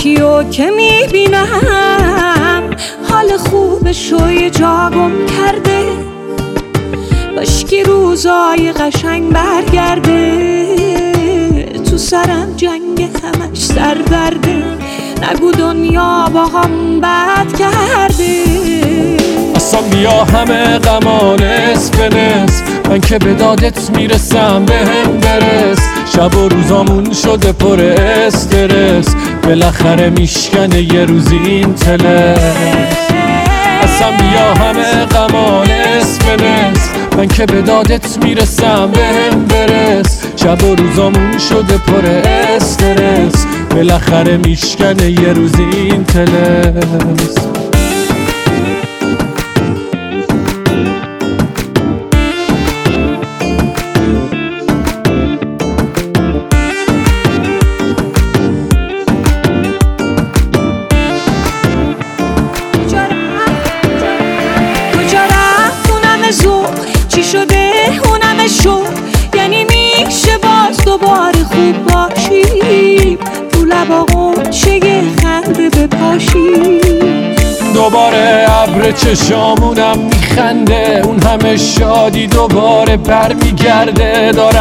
یکیو که میبینم حال خوبشو یه جا گم کرده، باشکی روزای قشنگ برگرده. تو سرم جنگ همش سردرده، نگو دنیا با هم بد کرده. اصلا بیا همه غما نصف به نصف، من که به دادت میرسم به هم برس. شب و روزامون شده پر استرس، بالاخره میشکنه یه روزی این تلس. اصلا بیا همه غما نصف به نصف، من که به دادت میرسم به هم برس. شب و روزامون شده پر استرس، بالاخره میشکنه یه روزی این تلس. چی شده اونم شو، یعنی میشه باز دوباره خوب باشی، تو لبا غنچه خنده بپاشی. دوباره ابر چشامونم میخنده، اون همه شادی دوباره برمیگرده. دارم